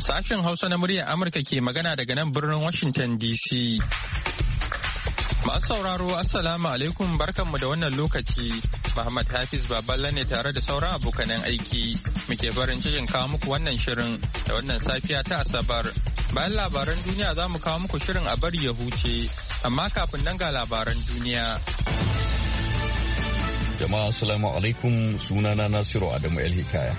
Sashen Hausa na muryar Amurka ke magana daga nan birnin Washington DC. Masu sauraro Assalamu alaikum barkanmu da wannan lokaci. Muhammad Hafiz Baballa ne tare da sauran abokanan aiki. Muke farin cikin kawo muku wannan shirin da wannan safiya ta Asabar. Bayan labaran duniya za mu kawo muku shirin a bari ya huce. Amma kafin nan ga labaran duniya. Jama'a Assalamu alaikum, sunana Nasiru Adamu El Hikaya.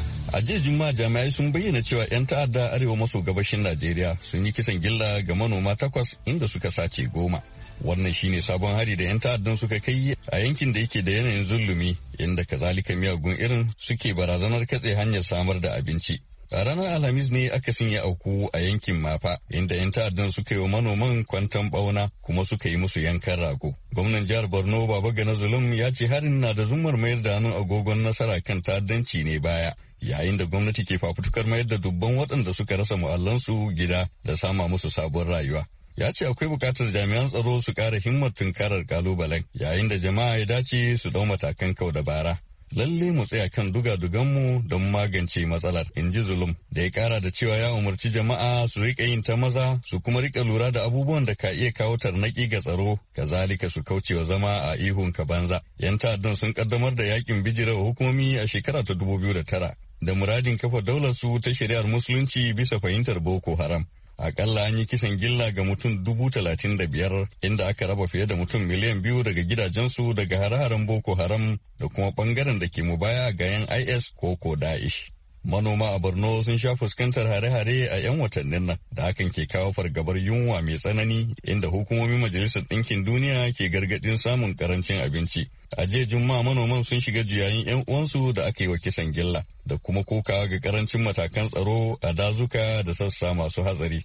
A jiya Juma'a jami'ai sun bayyana cewa 'yan ta'adda arewa maso gabashin Najeriya sun yi kisan gilla ga manoma 8 inda suka sace 10. Wannan shine sabon hari da 'yan ta'addan suka kai a yankin da yake da yanayin zulumi inda kazalika miyagun irin suke barazanar katse hanyar samar da abinci. A ranar Alhamis ne aka ya auku a yankin Mafa inda 'yan ta'addan suka yi wa manoman kwanton bauna kuma suka yi musu yankan rago. Gwamnan jihar Borno Babagana Zulum ya ce harin na da zumar mayar da hannun agogon nasara kan ta'addanci ne baya. Yayin da gwamnati ke fafutukar mayar da dubban waɗanda suka rasa mu'allansu gida da sama musu sabon rayuwa. Ya ce akwai bukatar jami'an tsaro su ƙara himmar tunkarar kalubalen yayin da jama'a ya dace su ɗau matakan kau da bara. Lalle mu tsaya kan dugaduganmu don magance matsalar, in ji Zulum, da ya ƙara da cewa ya umarci jama'a su riƙa yin ta maza su kuma riƙa lura da abubuwan da ka iya kawo tarnaƙi ga tsaro, kazalika su kaucewa zama a ihun ka banza. 'Yan ta'addan sun ƙaddamar da yakin bijirar hukumomi a shekara ta 2009 da muradin kafa daular su ta shari'ar musulunci bisa fahimtar Boko Haram. Akalla an yi kisan gilla ga mutum 35,000 inda aka raba fiye da mutum miliyan 2 daga gidajensu daga hare-haren Boko Haram da kuma bangaren da ke mubaya ga 'yan IS ko Daesh. Manoma a Borno sun sha fuskantar hare-hare a 'yan watannin nan da hakan ke kawo fargabar yunwa mai tsanani inda hukumomin Majalisar Ɗinkin Duniya ke gargaɗin samun karancin abinci. A jiya Juma'a manoman sun shiga juyayin 'yan uwansu da aka yi wa kisan gilla da kuma kokawa ga karancin matakan tsaro a dazuka da sassa masu hatsari.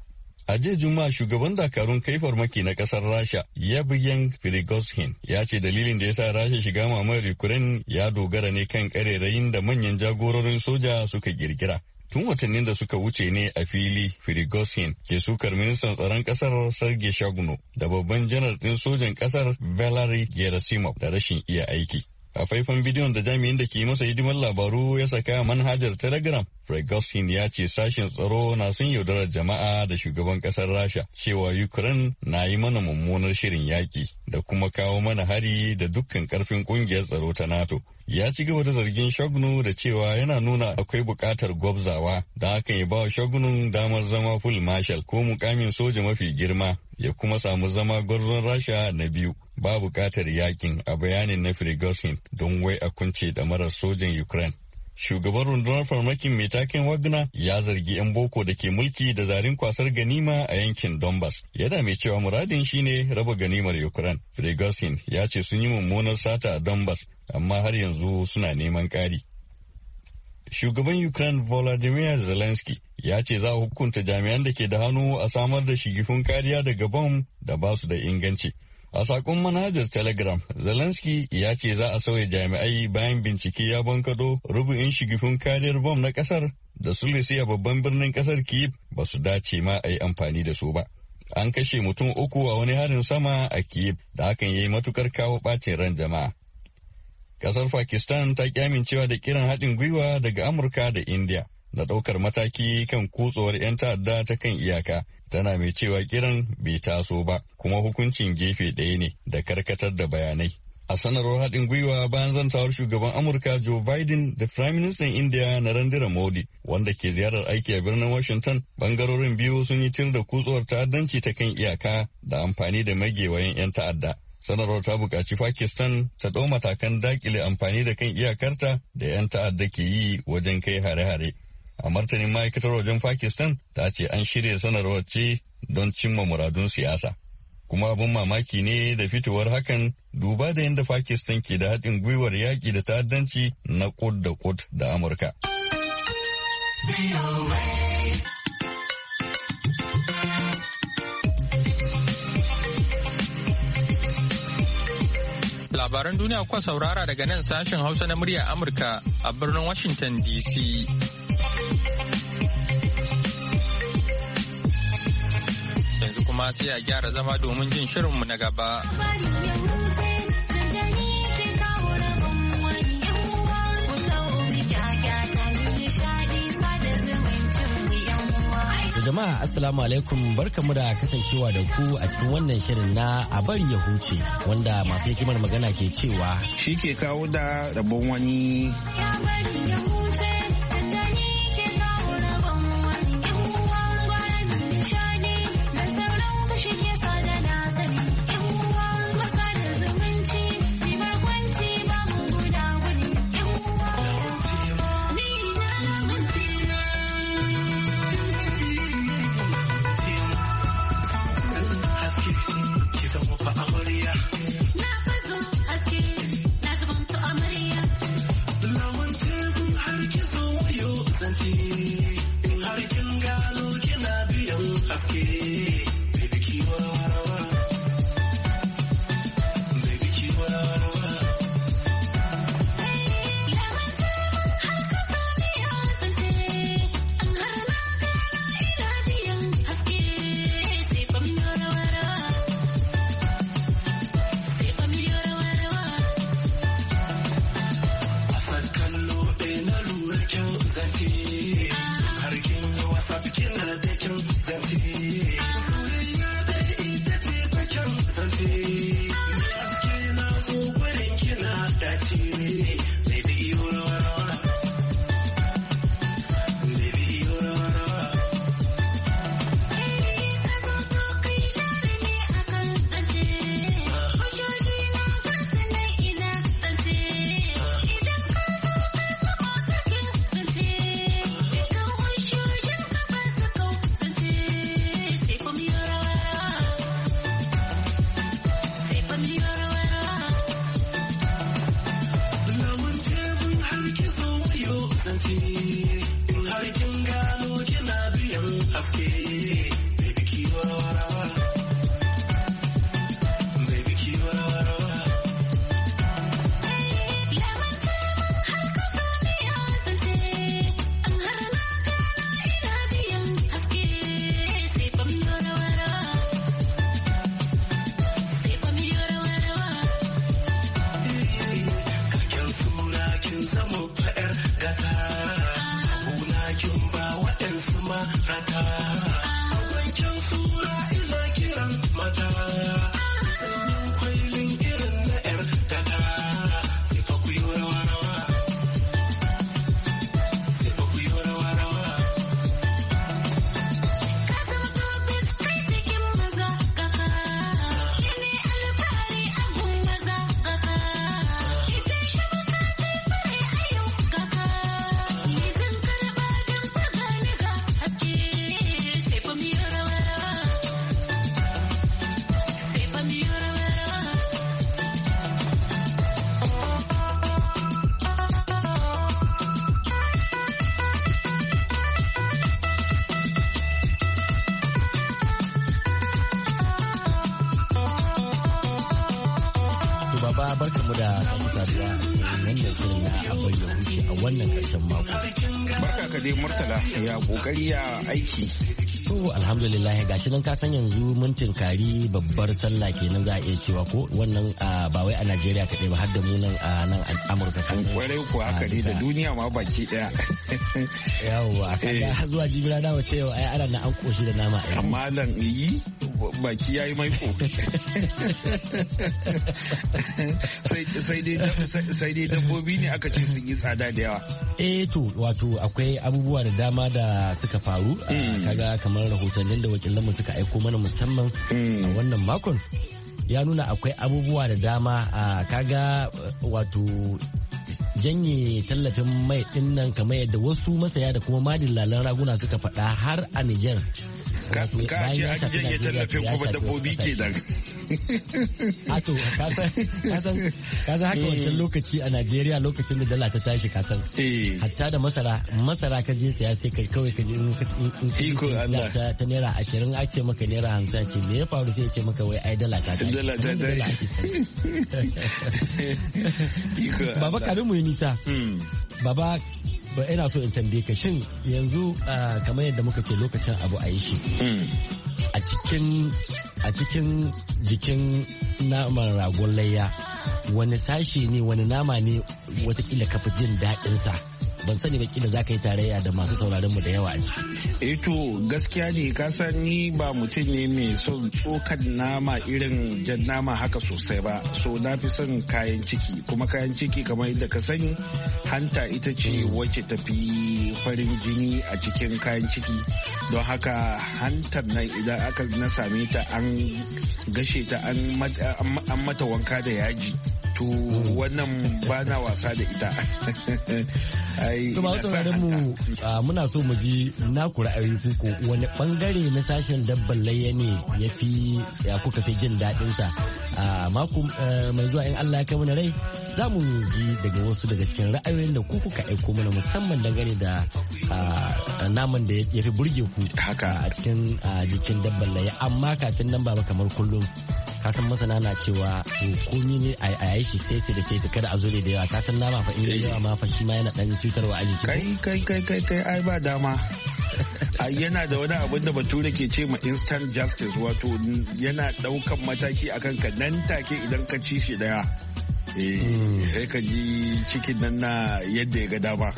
A jiya Juma'a shugaban dakarun kai farmaki na kasar Rasha Yevgeny Prigozhin ya ce dalilin da ya sa Rasha shiga mamayar Ukraine ya dogara ne kan karerayin da manyan jagororin soja suka girgira. Tun watannin da suka wuce ne a fili Prigozhin ke sukar ministan tsaron kasar Sergei Shagno da babban janar ɗin sojan kasar Valery Gerasimov da rashin iya aiki. A faifan bidiyon da jami'in da ke masa hidimar labaru ya saka manhajar Telegram, Prigozhin ya ce sashen tsaro na son yaudarar jama'a da shugaban kasar Rasha cewa Ukraine na yi mana mummunar shirin yaƙi da kuma kawo mana hari da dukkan karfin ƙungiyar tsaro ta NATO. Ya ci gaba da zargin Shagnu da cewa yana nuna akwai buƙatar gwabzawa don hakan ya ba wa Shagnun damar zama full marshal ko mukamin soja mafi girma ya kuma samu zama gwarzon Rasha na biyu. Ba buƙatar yakin a bayanin na Prigozhin don wai a kunce da marar sojan Ukraine. Shugaban rundunar farmakin mai taken Wagner ya zargi 'yan boko da ke mulki da zarin kwasar ganima a yankin Donbass. Yana mai cewa muradin shine raba ganimar Ukraine. Prigozhin ya ce sun yi mummunar sata a Donbass amma har yanzu suna neman ƙari. Shugaban Ukraine Volodymyr Zelensky ya ce za a hukunta jami'an da ke da hannu a samar da shigifin kariya daga bom da ba su da inganci. A sakon manhajar Telegram, Zelensky ya ce za a sauya jami'ai bayan bincike ya bankado rubu'in shigifin kariyar bom na kasar da sulisi a babban birnin kasar Kyiv ba su dace ma a yi amfani da su ba. An kashe mutum 3 a wani harin sama a Kyiv da hakan ya yi matukar kawo ɓacin ran jama'a. Kasar Pakistan ta ki amincewa da kiran haɗin gwiwa daga Amurka da India da ɗaukar mataki kan kutsowar 'yan ta'adda ta kan iyaka. Tana mai cewa kiran bai taso ba kuma hukuncin gefe ɗaya ne da karkatar da bayanai. A sanarwar haɗin gwiwa bayan zantawar shugaban Amurka Joe Biden da Prime Minister India Narendra Modi wanda ke ziyarar aiki a birnin Washington, bangarorin biyu sun yi tir da kutsowar ta'addanci ta kan iyaka da amfani da magewayen 'yan ta'adda. Sanarwar ta buƙaci Pakistan ta ɗau matakan dakile amfani da kan iyakarta da 'yan ta'adda ke yi wajen kai hare-hare. A martanin ma'aikatar wajen Pakistan ta ce an shirya sanarwar ce don cimma muradun siyasa. Kuma abin mamaki ne da fitowar hakan duba da yadda Pakistan ke da haɗin gwiwar yaƙi da ta'addanci na kud da kud da Amurka. Labaran duniya kuwa saurara daga nan sashen Hausa na muryar Amurka a birnin Washington DC. Yanzu kuma sai a gyara zama domin jin shirinmu na gaba. Jama'a assalamu alaikum, barkamu da kasancewa da ku a cikin wannan shirin na a bari ya huce, wanda masu hikimar magana ke cewa shi ke kawo da rabon wani. Baba barkamu da sake saduwa a cikin wannan shirin na abar ya huce a wannan karshen mako. Barka ka dai Murtala, ya kokari ya aiki. To alhamdulillah gashi nan ka san yanzu mun tinkari babbar sallah kenan za a iya cewa ko wannan ba wai a Najeriya kaɗai ba har da mu nan a nan Amurka kan. Kwarai ko haka ne da duniya ma baki daya. Yawwa kaga zuwa jibira da wace yau ai ana an koshi da nama. Amma lan yi baki yayi maiko. Sai dai dabbobi ne aka ce sun yi tsada da yawa. To wato akwai abubuwa da dama da suka faru kaga kamar rahotannin da wakilanmu suka aiko mana musamman a wannan makon ya nuna akwai abubuwa da dama kaga wato janye tallafin mai din nan kamar yadda wasu masaya da kuma madillalan raguna suka faɗa har a Nijar. Ka ce an janye tallafin kuma dabbobi ke nan. Ato, kasan haka wancan lokaci a Najeriya lokacin da dala ta tashi kasan. Hatta da masara ka je saya sai kawai ka je in ta naira 20 a ce maka naira 50 ce me ya faru sai ya ce maka wai ai dala ta tashi. Dala ake sani. Baba karin mu yi nisa. Baba ba ina so in tambaye ka shin yanzu kamar yadda muka ce lokacin abu a yi shi a cikin jikin naman ragon layya wani sashi ne wani nama ne watakila kafa jin daɗinsa ban sani ba kila za ka yi tarayya da masu sauraron mu da yawa a ciki. To gaskiya ne ka san ni ba mutum ne mai son tsokan nama irin jan nama haka sosai ba, so na fi son kayan ciki, kuma kayan ciki kamar yadda ka sani hanta ita ce wacce tafi farin jini a cikin kayan ciki, don haka hantar nan idan aka na same ta an gashe ta an mata wanka da yaji, to wannan ba na wasa da ita. Kuma sauraron mu muna so mu ji naku ra'ayi ko wani bangare na sashen dabban layya ne ya kuka fi jin daɗin sa. Mako mai zuwa in Allah ya kai mana rai za mu ji daga wasu daga cikin ra'ayoyin da ku kuka aiko mana, musamman dangane da naman da ya fi burge ku a cikin jikin dabban layya. Amma kafin nan baba, kamar kullum kasan masana na cewa komi ne a yi shi sai da sai kada a zure da yawa. Kasan nama fa in yi yawa ma fa shi ma yana dan cutarwa a jiki. Kai ai ba dama. Yana da wani abin da bature ke ce ma instant justice, wato yana daukan mataki akan ka nan take idan ka ci shi daya. Sai ka ji cikin nan na yadda ya ga dama.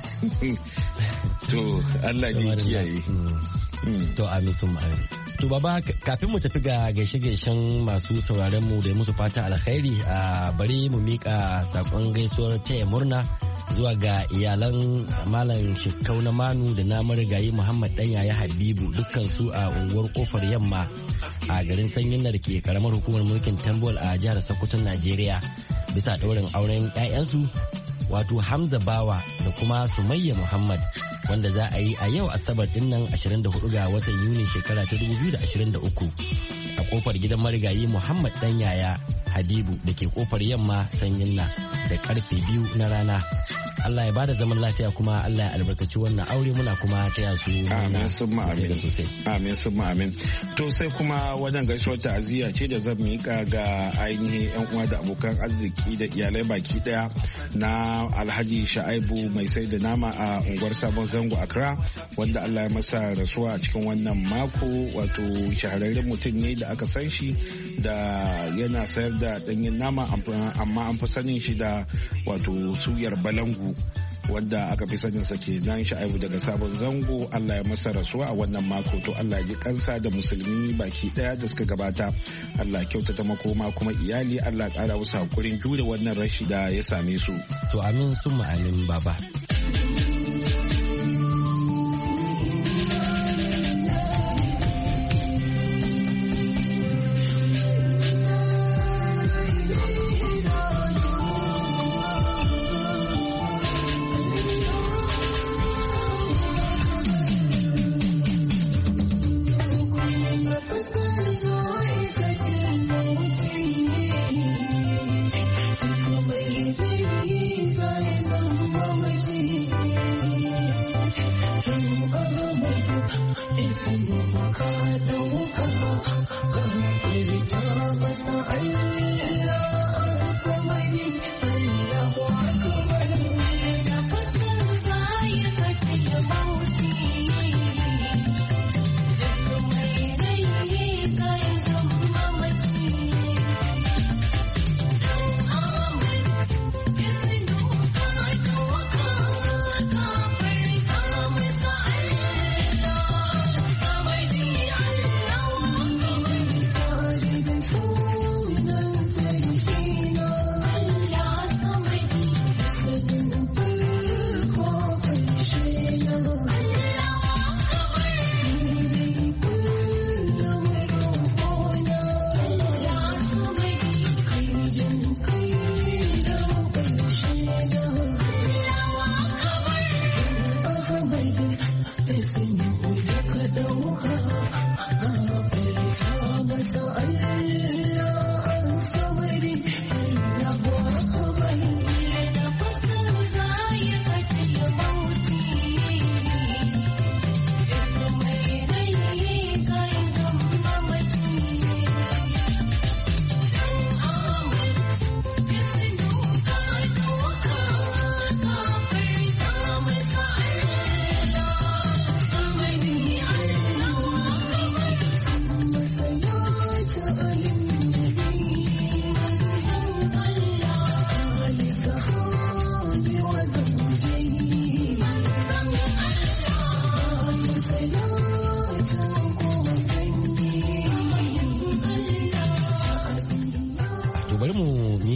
To Allah ne kiyaye. To amin sun ma'amin. To baba, kafin mu tafi ga gaishe-gaishen masu sauraron mu da musu fata alkhairi, bari mu mika sakon gaisuwar taya murna zuwa ga iyalan Malam Shekau na Manu da na marigayi Muhammad Dan Yaya Habibu, dukkan su a unguwar Kofar Yamma a garin Sanyin da ke karamar hukumar mulkin Tambol a jihar Sokoto, Najeriya, bisa ɗaurin auren 'ya'yansu wato Hamza Bawa da kuma Sumayya Muhammad, wanda za a yi a yau Asabar dinnan 24 ga watan Yuni shekara ta 2023 a kofar gidan marigayi Muhammad Dan Yaya Habibu da ke Kofar Yamma Sanyin na da karfe 2 na rana. Allah ya bada zaman lafiya, kuma Allah ya albarkaci wannan aure, muna kuma taya su amin summa amin amin summa amin. To sai kuma wajen gaisuwar ta'aziyya ce da zan mika ga ainihin yan uwa da abokan arziki da iyalai baki daya na Alhaji Sha'aibu mai sai da nama a unguwar Sabon Zango Accra, wanda Allah ya masa rasuwa a cikin wannan mako. Wato shahararren mutum ne da aka san shi da yana sayar da danyen nama, amma an fi sanin shi da wato suyar balangu, wanda aka fi sanin sa ke nan Sha'aibu daga Sabon Zango. Allah ya masa rasuwa a wannan mako. To Allah ya ji kansa da musulmi baki daya da suka gabata. Allah kyautata makoma, kuma iyali Allah kara musu hakurin jure wannan rashi da ya same su. To amin summa amin baba.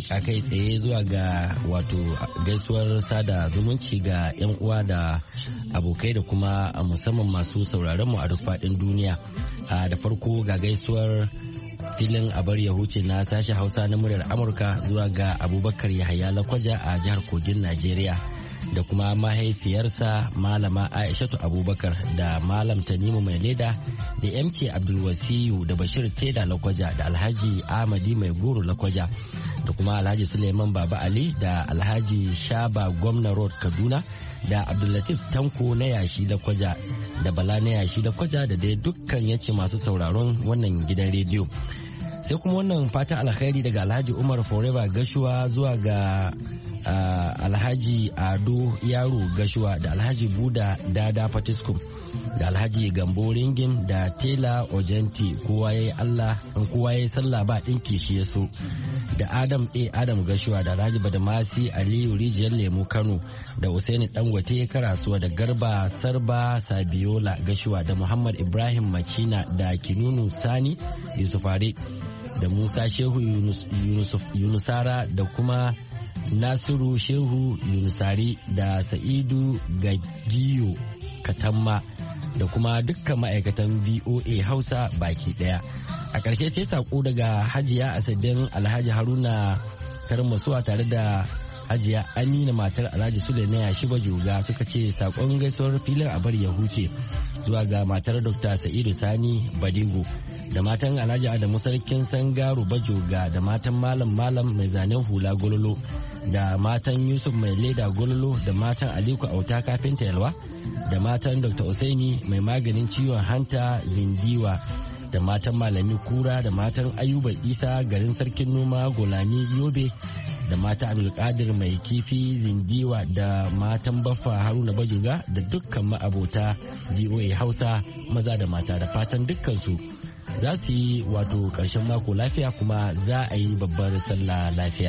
miƙa kai tsaye zuwa ga wato gaisuwar sada zumunci ga 'yan uwa da abokai da kuma musamman masu sauraron mu a duk faɗin duniya. Da farko ga gaisuwar filin abar ya huce na sashen Hausa na muryar Amurka zuwa ga Abubakar Yahaya Lakwaja a jihar Kogin Najeriya. Da kuma mahaifiyarsa Malama Aishatu Abubakar da Malam Tanimu Mai Leda da MK Abdulwasiyu da Bashir Teda Lakwaja da Alhaji Ahmadi Mai Goro Lakwaja da kuma Alhaji Suleiman Baba Ali da Alhaji Shaba Gwamna Road Kaduna da Abdullatif Tanko na yashi Lakwaja da Bala na yashi Lakwaja da dai dukkan yace masu sauraron wannan gidan rediyo. Sai kuma wannan fatan alkhairi daga Alhaji Umar Forever Gashuwa zuwa ga Alhaji Ado Yaro Gashuwa da Alhaji Buda Dada Fatiskum da Alhaji Gambo Ringin da Tela Ojenti kowa yayi sallah ba ɗinki shi ya so da Adam Gashuwa da Alhaji Badamasi Aliyu Rijiyar Lemu Kano da Usaini Dangote Karasuwa da Garba Sarba Sabiola Gashuwa da Muhammad Ibrahim Macina da Kinunu Sani Yusufare da Musa Shehu Yunusara da kuma Nasiru Shehu Yunusari da Sa'idu Gagiyo Katamma da kuma dukkan ma'aikatan VOA Hausa baki daya. A ƙarshe sai sako daga Hajiya Asabin Alhaji Haruna Karmasuwa tare da Hajiya Amina matar Alhaji Sule na yashi Bajoga suka ce sakon gaisuwar filin a bari ya huce zuwa ga matar Dr. Sa'idu Sani Badigo da matan Alhaji Adamu Sarkin Sangaru Bajoga da matan Malam mai zanen hula Gololo da matan Yusuf Mai Leda Gololo da matan Aliko Auta Kafinta Yalwa da matan Dr. Usaini mai maganin ciwon hanta Zindiwa da matan Malami Kura da matan Ayuba Isa garin Sarkin Noma Golani Yobe da mata Abdulkadir Mai Kifi Zindiwa da matan Baffa Haruna Bajoga da dukkan ma'abota VOA Hausa maza da mata da fatan dukkansu za su yi wato ƙarshen mako lafiya kuma za a yi babbar sallah lafiya.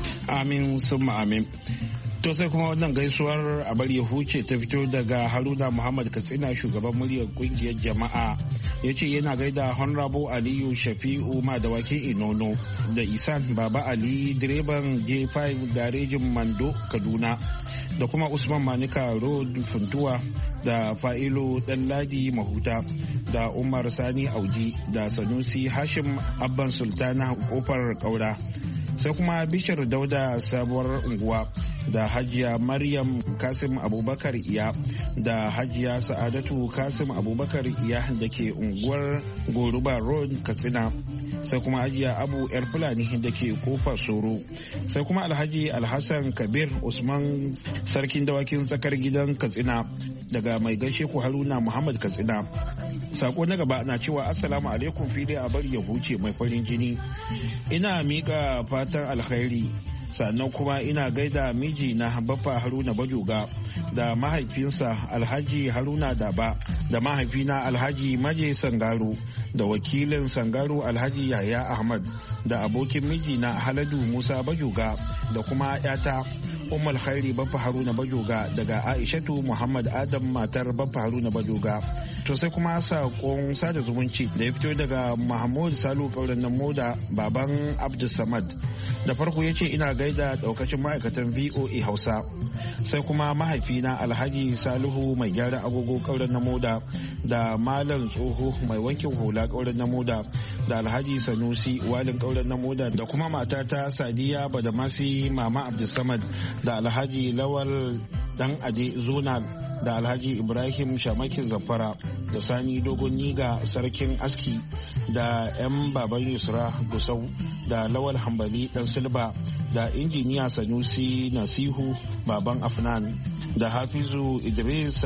Amin summa amin. To sai kuma wannan gaisuwar a bari ya huce ta fito daga Haruna Muhammad Katsina shugaban muryar kungiyar jama'a ya ce yana gaida Honorable Aliyu Shafi'u Madawaki Inono da Isan Baba Ali direban J5 garejin Mando Kaduna da kuma Usman Manika Road Funtuwa da Fa'ilo Ɗanladi Mahuta da Umar Sani Auji da Sanusi Hashim Abban Sultana Kofar Kaura sai kuma Bishir Dauda Sabuwar Unguwa da Hajiya Maryam Kasim Abubakar Iya da Hajiya Sa'adatu Kasim Abubakar Iya da ke unguwar Goruba Road Katsina sai kuma Hajiya Abu Yar Fulani da ke Kofar Soro sai kuma Alhaji Alhassan Kabir Usman Sarkin Dawakin Tsakar Gidan Katsina daga mai gaishe ku Haruna Muhammad Katsina. Sako na gaba na cewa Assalamu alaikum fili a bari ya huce mai farin jini. Ina mika fatan alkhairi sannan kuma ina gaida miji na Baffa Haruna Bajoga da mahaifinsa Alhaji Haruna Daba da mahaifina Alhaji Maje Sangaru da wakilin Sangaru Alhaji Yahya Ahmad da abokin miji na Haladu Musa Bajoga da kuma yata Ummul Khairi Baffa Haruna Bajoga daga Aishatu Muhammad Adam matar Baffa Haruna Bajoga. To sai kuma sakon sada zumunci da ya fito daga Mahmud Salu Kauran Namoda baban Abdul Samad. Da farko ya ce ina gaida daukacin ma'aikatan VOA Hausa. Sai kuma mahaifina Alhaji Salihu mai gyara agogo Kauran Namoda da Malam Tsoho mai wankin hula Kauran Namoda da Alhaji Sanusi walin Kauran Namoda da kuma matata Sadiya Badamasi Mama Abdul Samad da Alhaji Lawal Dan Ade Zonal da Alhaji Ibrahim Shamakin Zamfara da Sani Dogon Niga Sarkin Aski da 'yan Baban Yusra Gusau da Lawal Hambali Dan Silba da Injiniya Sanusi Nasihu Baban Afnan da Hafizu Idris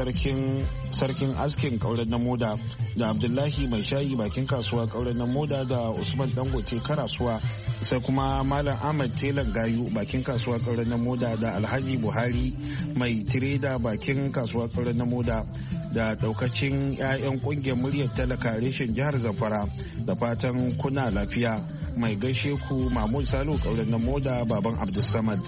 Sarkin Askin Kauren Namoda da Abdullahi Mai Shayi Bakin Kasuwa Kauren Namoda da Usman Dangote Karasuwa sai kuma Malam Ahmad Telan Gayu Bakin Kasuwa Kauren Namoda da Alhaji Buhari Mai Tireda Bakin Kasuwa Kauren Namoda da daukacin 'ya'yan kungiyar muryar talaka reshen jihar Zamfara da fatan kuna lafiya. Mai gaishe ku Mahmud Salu Kauren Namoda baban Abdulsamad.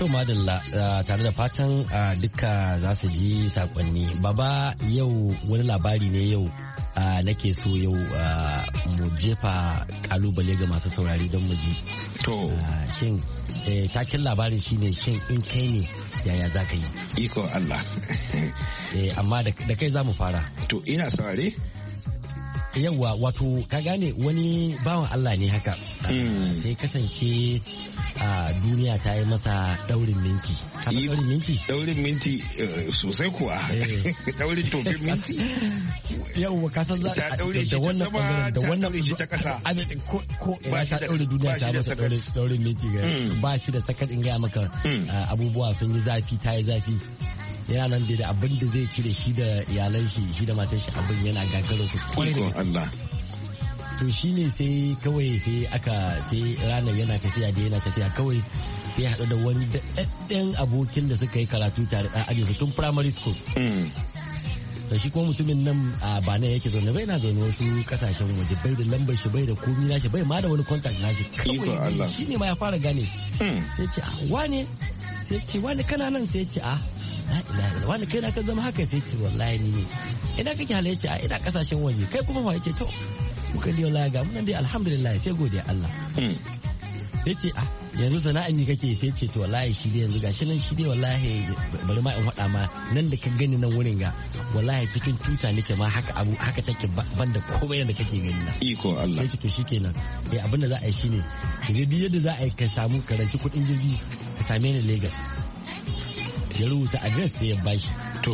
To madalla tare da fatan duka za su ji sakonni. Baba, yau wani labari ne yau nake so yau mu jefa kalubale ga masu saurari don mu ji. To. Shin taken labarin shine shin in kai ne yaya za ka yi? Iko Allah. Amma da kai za mu fara. To ina saurare? Yawwa, wato ka gane wani bawan Allah ne haka. Sai kasance duniya ta yi masa daurin minti. Daurin minti? Daurin minti sosai kuwa. Daurin tofin minti. Yawwa, ka san za ta daure shi ta sama, ta daure shi ta kasa. Ko ina ta daure duniya ta masa daurin minti. Ba shi da sakat in gaya maka abubuwa sun yi zafi, ta yi zafi. Yana nan da abin da zai ci da shi da iyalan shi da matan shi abin yana gagarar su kwarai da Allah. To shi ne sai kawai sai ranar yana tafiya kawai sai haɗu da wani daɗaɗɗen abokin da suka yi karatu tare ɗan aji su tun primary school. Da shi kuma mutumin nan ba nan yake zaune bai na zaune wasu kasashen waje bai da lambar shi bai da komi nashi bai ma da wani contact nashi kawai shi ne ma ya fara gane. Sai ce wane sai ce wane kana nan sai ce wani kai na ka zama haka sai ce wallahi ni ne ina kake halaye ce ina kasashen waje kai kuma fa yace to muka dai wallahi ga mun dai alhamdulillah sai godiya Allah. Sai ce yanzu sana'an ni kake sai ce to wallahi shi dai yanzu gashi nan shi dai wallahi bari ma in faɗa ma nan da ka gani nan wurin ga wallahi cikin tuta nake ma haka take banda komai da kake gani na. Iko Allah. Sai ce to shikenan abin da za a yi shine yadda za a yi ka samu karanci kuɗin jirgi ka same ni Lagos. Ya rubuta adres sai ya bashi.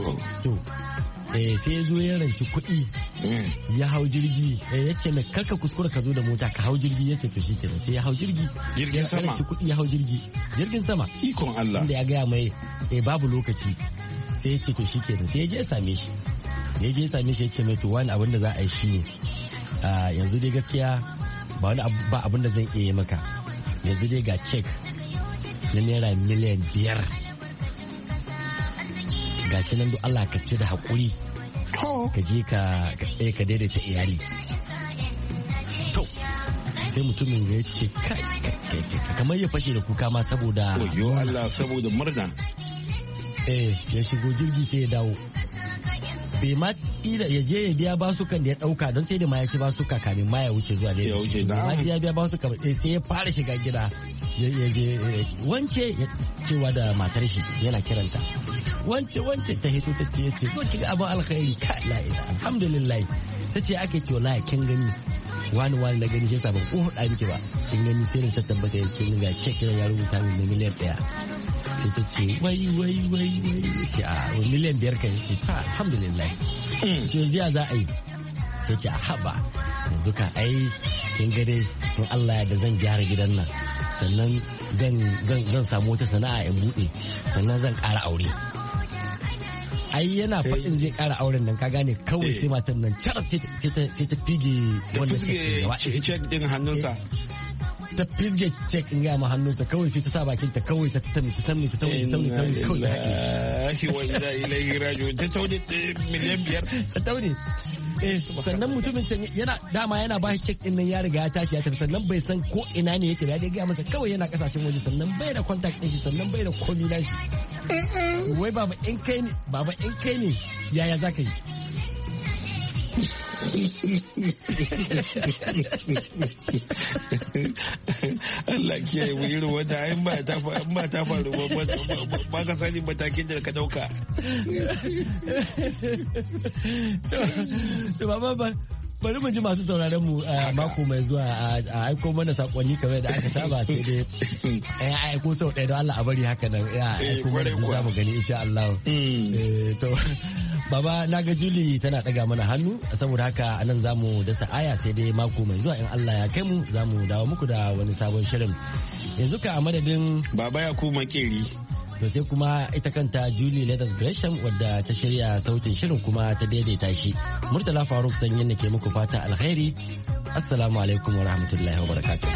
Sai ya zo ya ranci kuɗi ya hau jirgi ya ce mai karka kuskura ka zo da mota ka hau jirgi ya ce to shi kenan sai ya hau jirgin sama ya ranci kuɗi ya hau jirgin sama ikon Allah inda ya gaya mai babu lokaci sai ya ce to shi kenan sai ya je ya same shi ya ce mai to wani abin da za a yi shi ne yanzu dai gaskiya ba abin da zan iya maka yanzu dai ga cek na naira miliyan 5 gashi nan duk Allah ka ce da haƙuri ka je ka daidaita iyali. To sai mutumin ya ce kamar ya fashe da kuka ma saboda yo Allah saboda murna ya shigo jirgi sai ya dawo bai ma tsira ya je ya biya basukan da ya dauka don sai da ma ya ci basuka kamin ma ya wuce zuwa da ya biya basuka sai ya fara shiga gida ya je wance cewa da matar shi yana kiranta wance ta hito ta ce zo ki ga abin alkhairi ka la alhamdulillah ta ce ake ce wallahi kin gani wani na gani shi sabon ko huda miki ba kin gani sai ta tabbata yake ni ga check ya rubuta min miliyan 1 sai ta ce wai ce miliyan 5 kai ce ta alhamdulillah ce ziya za a yi sai ce a haba yanzu ka ai kin ga dai in Allah ya da zan gyara gidan nan sannan zan samu wata sana'a in bude sannan zan ƙara aure. Ai yana faɗin zai ƙara auren nan ka gane kawai sai matan nan cara sai ta fige wanda cek din hannunsa ta fizge cek in gama hannunsa kawai sai ta sa bakin ta kawai ta tamni kawai da haƙi wa ila ilaihi raji'un ta taune miliyan 5 ta taune sannan mutumin can yana ba shi cek din nan ya riga ya tashi ya tafi sannan bai san ko ina ne yake da ya gaya masa kawai yana kasashen waje sannan bai da contact din shi sannan bai da komi na shi wai baba in kai ne yaya za ka yi Allah kiyaye mu irin wanda ai ba ta faru ba ka sani matakin da ka dauka. To baba bari mu ji masu sauraron mu mako mai zuwa a aiko mana sakonni kamar da aka saba sai dai ya aiko sau ɗaya don Allah a bari haka nan ya aiko mana za mu gani insha Allah. To baba na ga Julie tana ɗaga mana hannu saboda haka anan za mu dasa aya sai dai mako mai zuwa in Allah ya kai mu za mu dawo muku da wani sabon shirin. Yanzu ka a madadin Baba Yakubu Makeri. To sai kuma ita kanta Julie Leathers Gresham wadda ta shirya sautin shirin kuma ta daidaita shi. Murtala Faruk sanyin da ke muku fata alkhairi. Assalamu alaikum wa rahmatullahi wa barakatuh.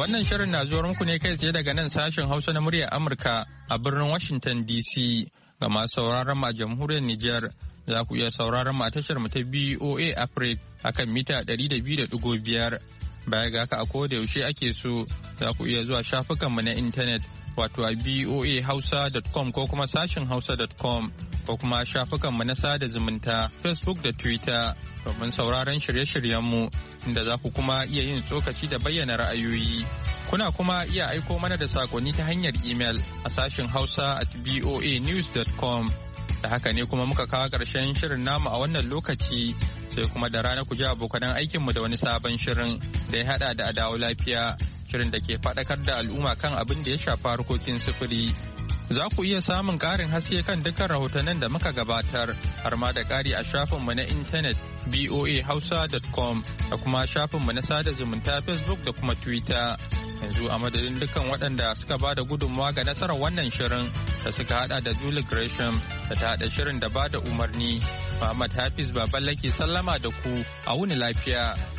Wannan shirin na zuwa muku ne kai tsaye daga nan sashen Hausa na muryar Amurka a birnin Washington DC. Ga masu sauraron mu a jamhuriyar Nijar za ku iya sauraron mu a tashar mu ta BOA Africa akan mita 200.5. Baya ga haka a koda yaushe ake so za ku iya zuwa shafukan mu na intanet wato a boahausa.com ko kuma sashen hausa.com ko kuma shafukan mu na sada zumunta Facebook da Twitter domin sauraron shirye-shiryenmu inda za ku kuma iya yin tsokaci da bayyana ra'ayoyi. Kuna kuma iya aiko mana da sakonni ta hanyar imel a sashen hausa@boanews.com. Da haka ne kuma muka kawo ƙarshen shirin namu a wannan lokaci sai kuma da rana ku ji abokanan aikinmu da wani sabon shirin da ya haɗa da adawo lafiya shirin da ke faɗakar da al'umma kan abin da ya shafa harkokin sufuri. Za ku iya samun ƙarin haske kan dukkan rahotannin da muka gabatar har ma da ƙari a shafinmu na intanet boahausa.com da kuma shafinmu na sada zumunta Facebook da kuma Twitter. Yanzu a madadin dukkan waɗanda suka ba da gudunmawa ga nasarar wannan shirin da suka hada da Julie Gresham da ta hada shirin da ba da umarni. Muhammad Hafiz Baballake sallama da ku a wuni lafiya.